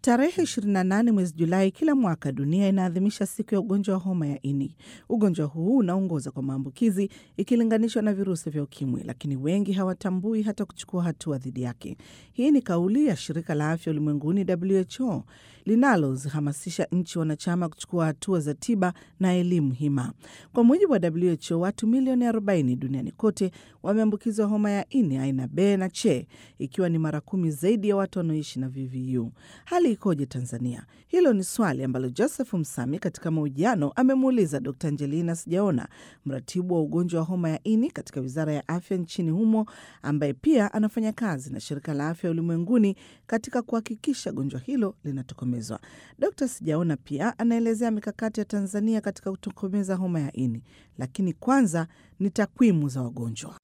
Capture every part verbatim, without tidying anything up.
Tarehe ishirini na nane mwezi Julai kila mwaka dunia inaadhimisha siku ya ugonjwa wa homa ya ini. Ugonjwa huu unaongoza kwa maambukizi ikilinganishwa na virusi vya ukimwi, lakini wengi hawatambui hata kuchukua hatua dhidi yake. Hii ni kauli ya shirika la afya ulimwenguni W H O linalozihamasisha nchi wanachama kuchukua hatua za tiba na elimu hima. Kwa mujibu wa W H O, watu milioni arobaini duniani kote wameambukizwa homa ya ini aina B na C, ikiwa ni mara kumi zaidi ya watu wanaoishi na V V U. Hali ikoje Tanzania? Hilo ni swali ambalo Joseph Msami katika mahojiano amemuuliza Dokta Angelina Sijaona, mratibu wa ugonjwa wa homa ya ini katika Wizara ya Afya nchini humo, ambaye pia anafanya kazi na Shirika la Afya Ulimwenguni katika kuhakikisha gonjwa hilo linatokomezwa. Dokta Sijaona pia anaelezea mikakati ya Tanzania katika kutokomeza homa ya ini. Lakini kwanza ni takwimu za wagonjwa.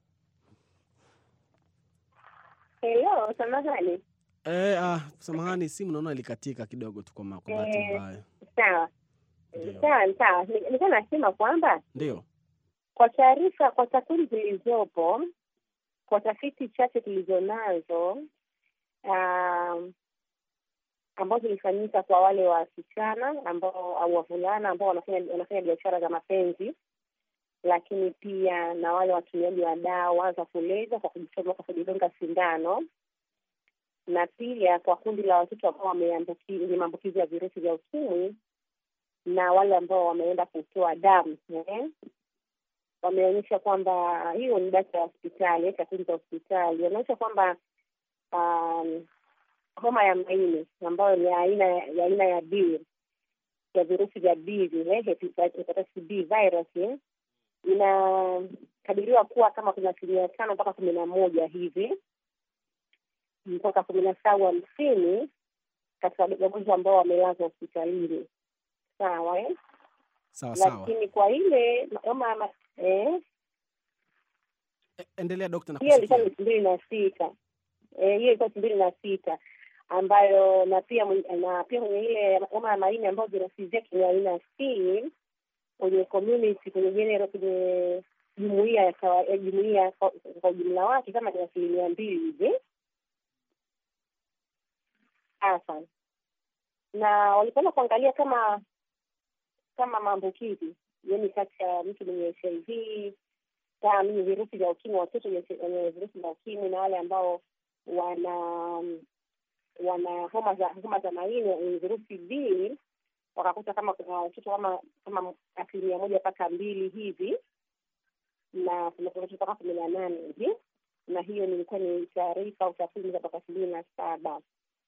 Hello, samahani. Eh, ah, samahani simu naona ilikatika kidogo tu kwa bahati mbaya. Sawa. Sawa, sawa. Nilikuwa nasema kwamba Ndio. Kwa taarifa, kwa takwimu zilizopo, kwa tafiti chache tulizonazo, um, ambazo zilifanyika kwa wale wasichana ambao au wavulana ambao wanafanya wanafanya biashara za mapenzi, lakini pia na wale watumiaji wa dawa za kulevya kwa kujichoma kwa kujidunga sindano, na pia kwa kundi la watoto ambao wameambukiza maambukizi ya virusi vya ukimwi na wale ambao wameenda kutoa damu, eh, wameonyesha kwamba hiyo ni data ya hospitali, takwimu za hospitali inaonyesha kwamba um, homa ya maini ambayo ni aina ya aina ya B ya virusi vya B vile hepatitis B virus eh, inakadiriwa kuwa kama kuna asilimia tano mpaka kumi na moja hivi mpaka kumi na saba hamsini katika wagonjwa ambao wamelazwa hospitalini. Sawa eh? Sawa sawa. Lakini kwa ile homa eh E, endelea daktari na hiyo ilikuwa kusikia. elfu mbili na sita. Eh, hiyo ilikuwa elfu mbili na sita ambayo na pia na pia kwenye ile homa ya maini ambayo virusi vyake ni aina C kwenye community, kwenye general, kwenye jumuiya ya kawaida, jumuiya kwa ujumla wake kama ni asilimia mbili hivi. Hasa na walipenda kuangalia kama kama maambukizi, yaani kati ya mtu mwenye H I V kama mwenye virusi vya ukimwi, watoto wenye virusi vya ukimwi na wale ambao wana wana homa za homa za maini wenye virusi B, wakakuta kama kuna watoto kama kama asilimia moja mpaka mbili hivi, na kuna watoto mpaka kumi na nane hivi, na hiyo nilikuwa ni taarifa au takwimu za mpaka elfu mbili na saba.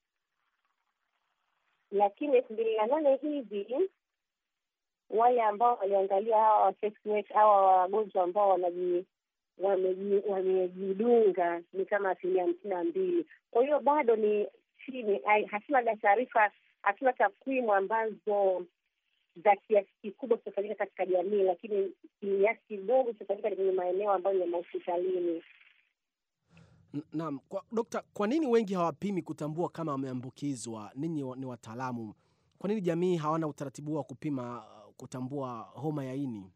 Lakini elfu mbili na nane hivi wale ambao waliangalia hawa sex workers hawa wagonjwa ambao wanaji wamejidunga ni kama asilimia hamsini na mbili. Kwa hiyo bado ni chini, hatuna taarifa, hatuna takwimu ambazo za kiasi kikubwa kitafanyika katika jamii, lakini kiasi kidogo kitafanyika kwenye maeneo ambayo ni hospitalini. Naam, kwa dokta, kwa nini wengi hawapimi kutambua kama wameambukizwa? Ninyi ni wataalamu. Kwa nini jamii hawana utaratibu wa kupima kutambua homa ya ini?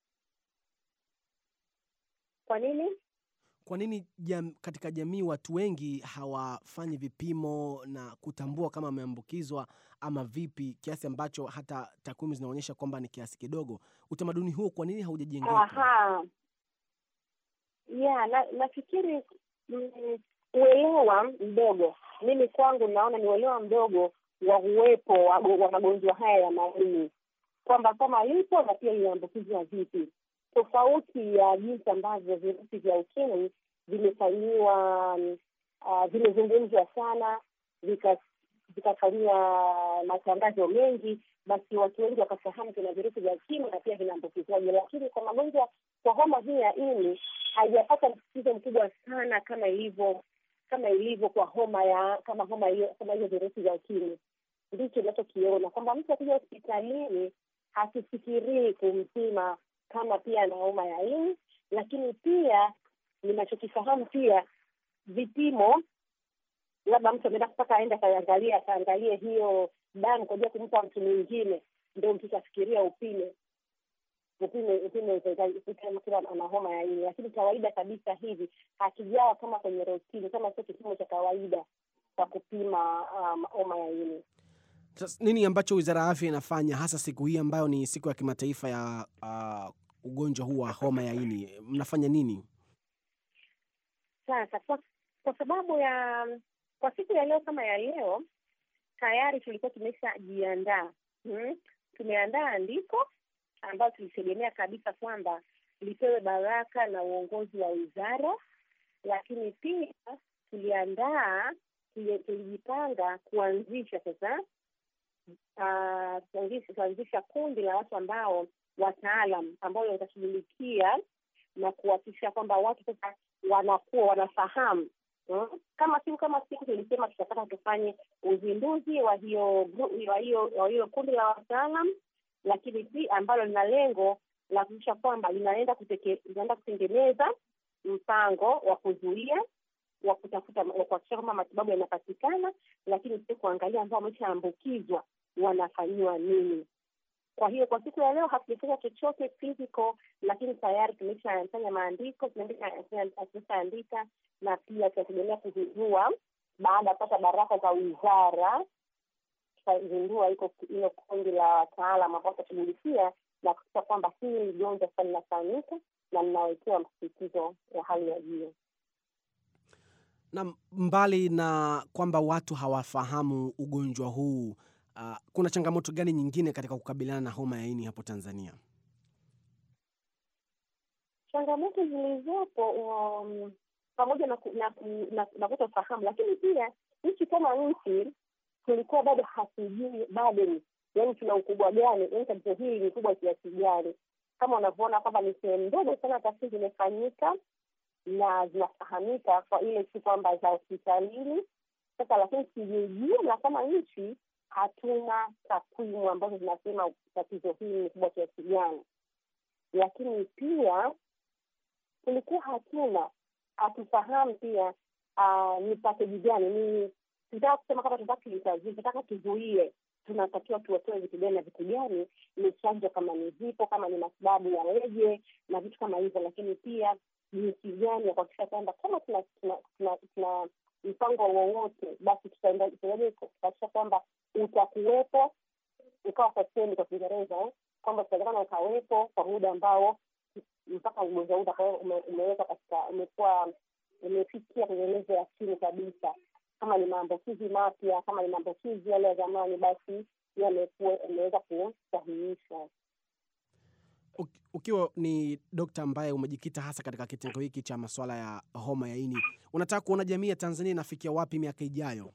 Kwa nini? Kwa nini jam, katika jamii watu wengi hawafanyi vipimo na kutambua kama wameambukizwa ama vipi, kiasi ambacho hata takwimu zinaonyesha kwamba ni kiasi kidogo? Utamaduni huo kwa nini haujajengeka? Aha. Yeah, na nafikiri mm, uelewa mdogo. Mimi kwangu naona ni uelewa mdogo wa uwepo wa, wa magonjwa haya ya maini, kwamba kama lipo na pia inaambukizwa vipi, tofauti ya jinsi ambavyo virusi vya ukimwi vimefanyiwa uh, vimezungumzwa sana, vikafanyiwa matangazo mengi, basi watu wengi wakafahamu kuna virusi vya ukimwi na pia vinaambukizwaje. Lakini kwa magonjwa, kwa homa hii ya ini haijapata msisitizo mkubwa sana kama ilivyo kama ilivyo kwa homa ya kama homa hiyo kama hiyo virusi vya ukimwi. Ndicho tunachokiona kwamba mtu akija hospitalini hasifikirii kumpima kama pia na homa ya ini, lakini pia ninachokifahamu pia vipimo, labda mtu ameenda kupaka aenda kaangalia kaangalie hiyo damu kwa ajili ya kumpa mtu mwingine, ndio mtu tafikiria upime upime upime kama ana homa ya ini. Lakini kawaida kabisa hivi hakijawa kama kwenye routine, kama sio kipimo cha kawaida kwa kupima homa um, ya ini. Sasa nini ambacho Wizara ya Afya inafanya hasa siku hii ambayo ni siku ya kimataifa ya uh, ugonjwa huu wa homa ya ini? Mnafanya nini? Sasa kwa, kwa sababu ya kwa siku ya leo kama ya leo tayari tulikuwa tumeshajiandaa. Hmm? Tumeandaa andiko ambayo tulitegemea kabisa kwamba lipewe baraka na uongozi wa wizara, lakini pia tuliandaa tulijipanga kuanzisha sasa uh, kuanzisha, kuanzisha kundi la watu ambao wataalam ambao watashughulikia na kuhakikisha kwamba watu sasa wanakuwa wanafahamu. Hmm? Kama siku kama siku tulisema tutataka tufanye uzinduzi wa hiyo wa hiyo wa hiyo kundi la wataalam, lakini pia ambalo lina lengo la kuhakikisha kwamba linaenda kuteke, linaenda kutengeneza mpango wa kuzuia, wa kutafuta, wa kuhakikisha kwamba matibabu yanapatikana, lakini pia kuangalia ambao wameshaambukizwa wanafanyiwa nini. Kwa hiyo kwa siku ya leo hatujafanya chochote physical, lakini tayari tumeshafanya maandiko, tumeshaandika na pia tunategemea kuzindua baada ya kupata baraka za wizara. Tutazindua iko hilo kundi la wataalamu ambao watashughulikia na kuhakikisha kwamba hili gonjwa sasa linafanyika na linawekewa msisitizo wa hali ya juu. Na mbali na kwamba watu hawafahamu ugonjwa huu, uh, kuna changamoto gani nyingine katika kukabiliana na homa ya ini hapo Tanzania? Changamoto zilizopo um, pamoja na na, na, na kutofahamu, lakini pia nchi kama nchi tulikuwa bado hatujui bado yaani tuna ukubwa gani, yaani tatizo hili ni kubwa kiasi gani. Kama unavyoona kwamba ni sehemu ndogo sana tafiti zimefanyika na zinafahamika kwa ile tu kwamba za hospitalini. Sasa lakini kijumla kama nchi hatuna takwimu ambazo zinasema tatizo hili ni kubwa kiasi gani. Lakini pia tulikuwa hatuna hatufahamu pia uh, ni pakeji gani, ni tunataka kusema kama tunataka kuitazi, tunataka tuzuie, tunatakiwa tuwatoe vitu gani na vitu gani, ni chanjo kama ni zipo, kama ni matibabu ya reje na vitu kama hivyo. Lakini pia jinsi gani ya kuhakikisha kwamba kama tuna tuna, tuna, tuna mpango wowote, basi tutaenda kuhakikisha kwamba utakuwepo ukawa sustained kwa Kiingereza, eh? Kwamba tutaendelea ukawepo kwa muda ambao mpaka ugonjwa huu utakao umeweka katika umekuwa umefikia kwenye level ya chini kabisa. Kama ni maambukizi mapya, kama ni maambukizi yale ya zamani, basi yamekuwa yameweza kusahihisha. Ukiwa ni dokta ambaye umejikita hasa katika kitengo hiki cha masuala ya homa ya ini, unataka kuona jamii ya Tanzania inafikia wapi miaka ijayo?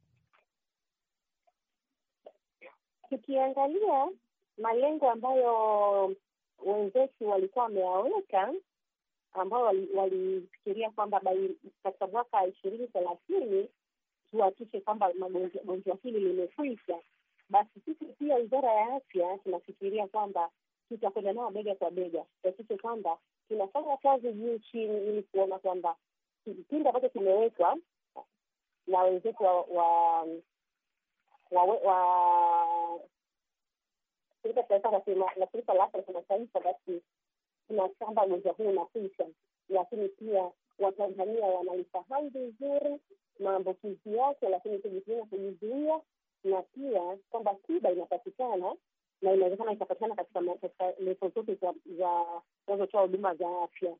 Tukiangalia malengo ambayo wenzetu walikuwa wameyaweka, ambao walifikiria kwamba katika mwaka ishirini thelathini tuhakikishe kwamba gonjwa hili limekwisha, basi sisi pia Wizara ya Afya tunafikiria kwamba tutakwenda nao bega kwa bega, tuhakikishe kwamba tunafanya kazi juu chini ili kuona kwamba kipindi ambacho kimewekwa na wenzetu wa wa wa, wa shirika la afya la kimataifa, basi tunasamba gonjwa huu unakwisha. Lakini pia Watanzania wanalifahamu vizuri maambukizi yake, lakini tujifunza kujizuia, na pia kwamba tiba inapatikana na inawezekana ikapatikana katika level zote za zinazotoa huduma za afya.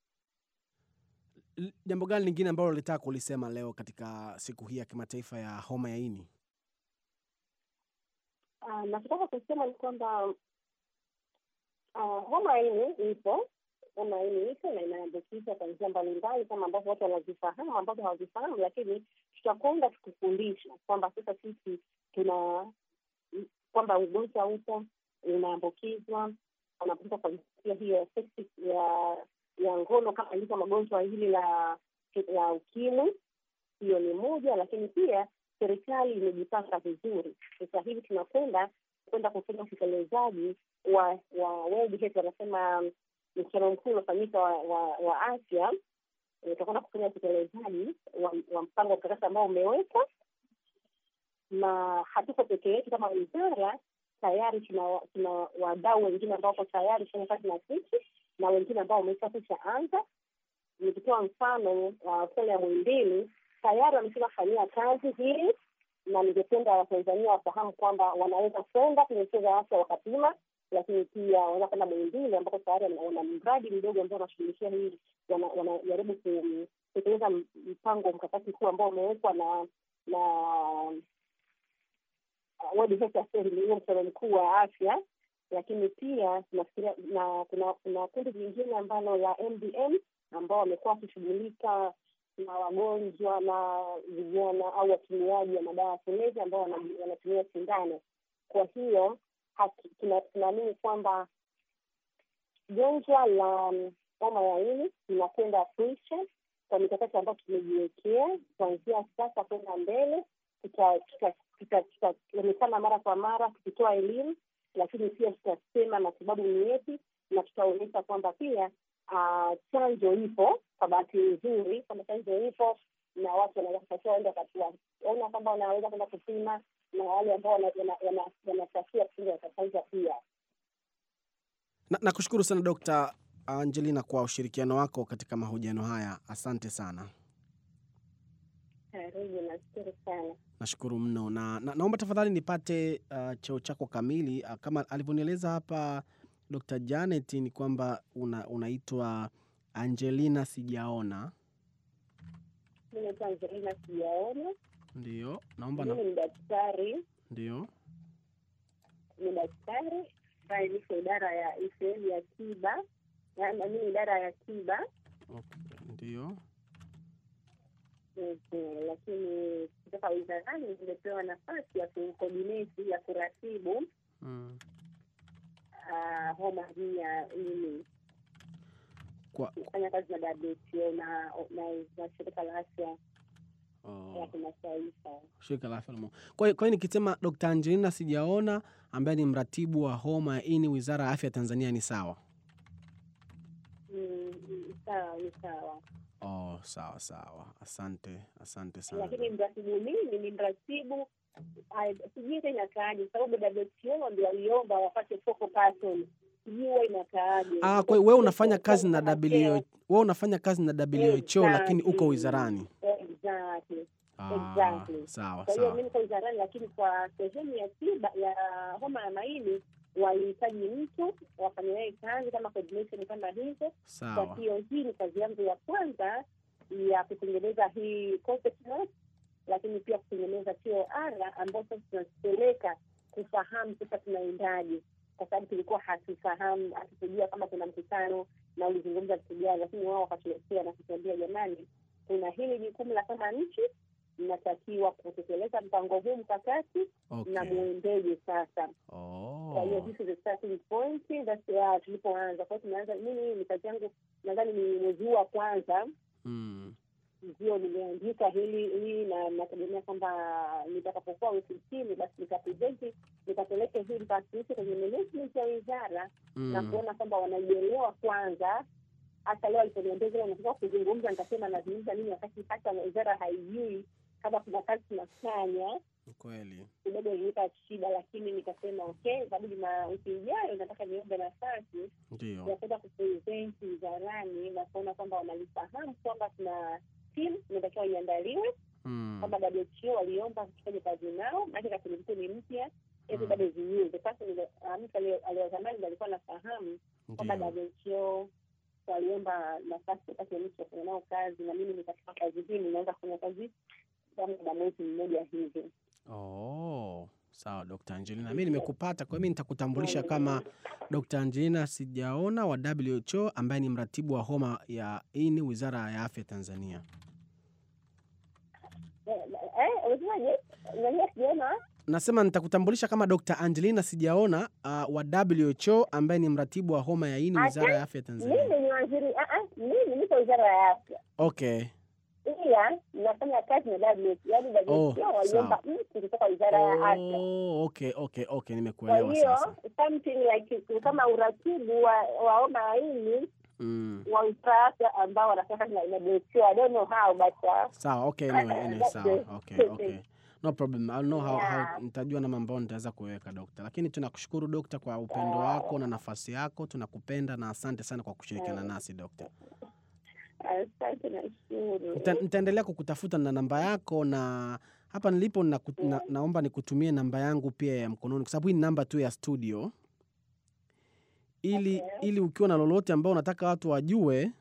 Jambo gani lingine ambalo ulitaka kulisema leo katika siku hii ya kimataifa ya homa ya ini? Uh, nataka kusema ni kwamba uh, homa ya ini ipo, homa ya ini ipo na inaambukiza kwa njia mbalimbali kama ambavyo watu wanazifahamu, ambavyo hawazifahamu, lakini tutakwenda tukufundisha kwamba sasa sisi tuna kwamba ugonjwa upo, unaambukizwa, unaambukizwa kwa njia hiyo ya ya ngono kama ilivyo magonjwa hili la ya ukimwi. Hiyo ni moja, lakini pia serikali imejipanga vizuri. Sasa hivi tunakwenda kwenda kufanya utekelezaji wa wa World Health, wanasema mkutano mkuu unafanyika wa, wa, wa afya. Tutakwenda kufanya utekelezaji wa, wa mpango mkakati ambao umeweka, na hatuko peke yetu kama wizara. Tayari tuna tuna wadau wengine ambao wako tayari kufanya kazi na sisi na wengine ambao wameshakwisha anza. Nikitoa mfano wa uh, Kole ya Muhimbili tayari wameshafanyia kazi hii na ningependa Watanzania wafahamu kwamba wanaweza kwenda kwenye vituo vya afya wakapima, lakini pia wanaweza kwenda Muhimbili ambako tayari wana mradi mdogo ambao unashughulikia hii, wanajaribu kutekeleza mpango mkakati huu ambao umewekwa na na World Health Assembly, mkutano mkuu wa afya. Lakini pia tunafikiria na kuna kuna kundi jingine ambalo la M D M ambao wamekuwa wakishughulika na wagonjwa na vijana au watumiaji wa madawa ya kulevya ambao wanatumia sindano. Kwa hiyo tunaamini kwamba gonjwa la homa ya ini linakwenda kuisha kwa mikakati ambayo tumejiwekea kuanzia sasa kwenda mbele. Tutaonekana mara kwa mara tukitoa elimu, lakini pia tutasema matibabu ni yepi, na tutaonyesha kwamba pia uh, chanjo ipo. Kwa bahati nzuri kwamba chanjo ipo na watu wanaweza kupatiwa enda katua ona kwamba wanaweza kwenda kupima, na wale ambao wanatakia kufunga watachanjwa pia. Nakushukuru na sana Dokta Angelina kwa ushirikiano wako katika mahojiano haya. Asante sana. Karibu, nashukuru sana. Nashukuru mno na, na naomba tafadhali nipate uh, cheo chako kamili. Uh, kama alivyonieleza hapa Dokta Janet ni kwamba una, unaitwa Angelina Sijaona. Mimi naitwa Angelina Sijaona. Ndio, naomba na... Mimi ni daktari. Ndio. Ni daktari, bali niko idara ya I C M ya tiba. Yaani mimi idara ya tiba. Okay, ndio. Okay, lakini kutoka wizarani nimepewa nafasi ya kucoordinate ya kuratibu mm. uh, homa hii ya ini. Kwa kufanya kazi na W H O na na, na shirika la afya oh. ya kimataifa. Shirika la afya. Kwa kwa hiyo nikisema Dokta Angelina Sijaona ambaye ni mratibu wa homa ya ini Wizara ya Afya Tanzania ni sawa? Mm, sawa, ni sawa. Oh, sawa sawa. Asante, asante sana. Lakini mratibu mimi ni mratibu sijui inakaaje, sababu W H O ndio waliomba wapate focal person. Sijui inakaaje. Ah, kwa hiyo wewe unafanya kazi na W H O, wewe unafanya kazi na W H O lakini uko wizarani. Exactly. Ah, exactly. Sawa, kwa hiyo sawa. mimi niko wizarani, lakini kwa sehemu ya tiba ya homa ya maini walihitaji mtu wafanye naye kazi kama coordination kama hizo. Sawa. Kwa hiyo hii ni kazi yangu ya kwanza ya kutengeneza hii concept note, lakini pia kutengeneza T O R ambayo sasa tunapeleka kufahamu sasa tunaendaje, kwa sababu tulikuwa hatufahamu, hatujua kama kuna mkutano na ulizungumza kitu gani, lakini wao wakatuletea na kutuambia jamani, kuna hili jukumu la kama nchi mnatakiwa kutekeleza mpango huu mkakati. Okay. Na muendeje sasa. Oh. Kwa hiyo this is the starting point, that's where tulipoanza. Kwa hiyo tunaanza, mimi ni kazi yangu nadhani ni mwezi wa kwanza. Mm. Ndio nimeandika hili hii na nategemea kwamba nitakapokuwa ofisini basi nitapresent nitapeleka hili basi kwenye management ya wizara. Mm. Na kuona kwamba wanaielewa kwanza. Hata leo aliponiambia nataka kuzungumza, nikasema nazungumza nini wakati hata wizara haijui kama kuna kazi tunafanya. Kweli. Kidogo ilinipa shida, lakini nikasema okay, sababu na wiki ijayo nataka niombe nafasi ndio ya kwenda kupresent wizarani na kuona kwamba wanalifahamu kwamba tuna team inatakiwa iandaliwe. Mm. Kama W H O waliomba kufanya kazi nao, na kile kilikuwa ni mpya. Hizo bado zinyewe. The person mtu aliyozamani alikuwa anafahamu kwamba W H O waliomba nafasi kati ya mtu kufanya nao kazi, na mimi nikachukua kazi hii, ninaanza kufanya kazi kama mwezi mmoja hivi. Oh, sawa Dokta Angelina. Mimi nimekupata, kwa hiyo mimi nitakutambulisha kama Dokta Angelina Sijaona wa W H O ambaye ni mratibu wa homa ya ini Wizara ya Afya Tanzania. Eh, unaje? Unajua sijaona? Nasema nitakutambulisha kama Dokta Angelina Sijaona uh, wa W H O ambaye ni mratibu wa homa ya ini Wizara ya Afya Tanzania. Mimi ni waziri, ah ah, mimi niko Wizara ya Afya. Okay. Iya, nafanya kazi na W H O, yaani W H O waliomba mtu kutoka Wizara ya Afya. Oh, okay, okay, okay, nimekuelewa sasa. Kwa hiyo, something like kama uratibu wa wa homa ya ini. Mm. wa Wizara ambao wanafanya na W H O. I don't know how but uh, sawa, okay, anyway, anyway, sawa. Okay, okay. No problem. I'll know how, yeah. how nitajua na mambo nitaweza kuweka Dokta. Lakini tunakushukuru Dokta kwa upendo wako na nafasi yako. Tunakupenda na asante sana kwa kushirikiana nasi Dokta. Asante na shukuru. Nita, nitaendelea kukutafuta na namba yako, na Hapa nilipo na, na, naomba nikutumie namba yangu pia ya mkononi, kwa sababu hii ni namba tu ya studio, ili Okay. ili ukiwa na lolote ambao unataka watu wajue,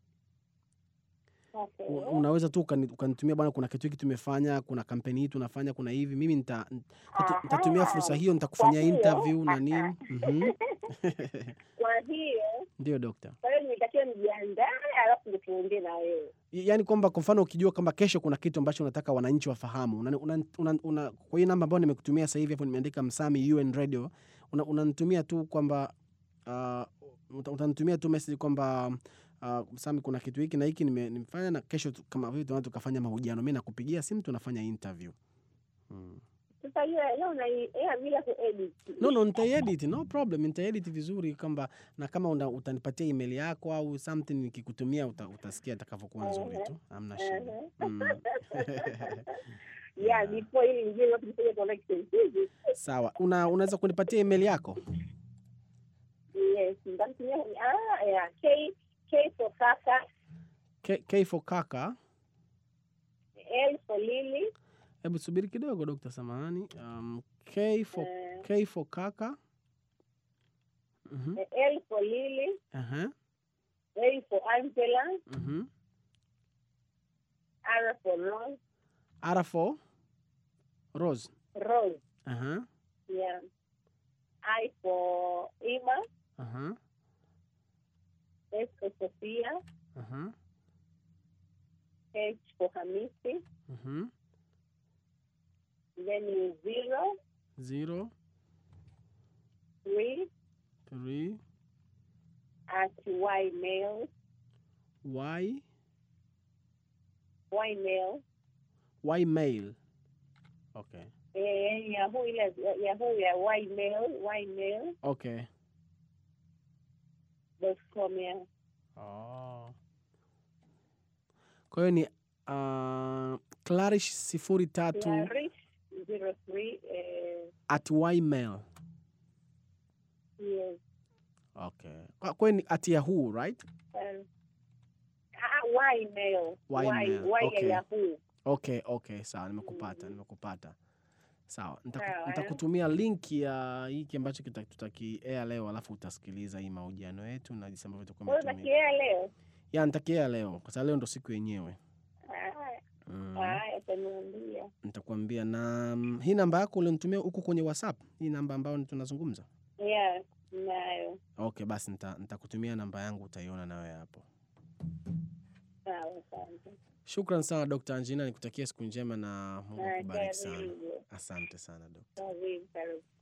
Okay. u- unaweza tu ukani- ukanitumia, bwana, kuna kitu hiki tumefanya, kuna kampeni hii tunafanya, kuna hivi. Mimi nita nita- nitatumia Aha. fursa hiyo, Kwa nitakufanyia hiyo, interview na aha. nini. Mhm. Kwa hiyo, Ndio dokta. kwa hiyo nitakiwa nijiandae alafu ndio tuongee na wewe. Yaani kwamba kwa mfano ukijua kwamba kesho kuna kitu ambacho unataka wananchi wafahamu, una, una, una, una, kwa hiyo namba ambayo nimekutumia sasa hivi hapo nimeandika Msami U N Radio, una- unanitumia tu kwamba uh, uta- utanitumia tu message kwamba uh, Msami, kuna kitu hiki na hiki nime- nimefanya, na kesho tu- kama vile tunaweza tukafanya mahojiano, mimi nakupigia simu tunafanya interview. Hmm. Sasa hiyo leo na ya bila kuedit. No, no, nitaedit, no problem, nitaedit vizuri kwamba, na kama una, utanipatia email yako au something nikikutumia uta, utasikia itakavyokuwa nzuri tu. Hamna shida. Mm. Yeah, before ili nijue wapi nifanye connection. Sawa. Una, unaweza kunipatia email yako? Yes, nitamtumia ah yeah, K K for kaka, K, K for kaka. L for Lily, Hebu subiri kidogo Dokta, samahani. Um, K for eh, K for kaka. Mhm. L for Lily, Aha. A for Angela, Mhm. R for Rose, R for Rose. Rose, Aha. yeah. I for Ima, Aha. S for Sophia, Aha. H for Hamisi, Mhm. then is zero, Zero, three, three, at Y mail, Y, Y mail, Y mail. Okay. eh, Yahoo ile Yahoo ya Y mail, Y mail Okay. dot com ya. Oh. Kwa hiyo ni uh, Clarish sifuri tatu Clarish zero three, eh, at ymail. yes. Okay. Kwa kwa hiyo ni at Yahoo, right? Um, ah, Y mail, Y Y mail, Y ya okay. Yahoo. Okay, okay, sawa, nimekupata, nimekupata. Sawa, nitaku- Sawa. nitakutumia link ya hiki ambacho kita- tutakiair leo, alafu utasikiliza hii mahojiano yetu na jinsi ambavyo tutakuwa Wewe tumetumia. unakiea leo? Ya, nitakiair leo kwa sababu leo ndo siku yenyewe. Ah, Mm. haya utaniambia. Nitakwambia. Na mm, hii namba yako ulionitumia huko kwenye WhatsApp, hii namba ambayo tunazungumza. Yeah, nayo. Okay, basi nita- nitakutumia namba yangu, utaiona nawe hapo. Sawa, asante. Shukran sana Dokta Angelina, nikutakia siku njema na Mungu Ah, akubariki sana. karibu. Asante sana Dokta. Karibu, karibu.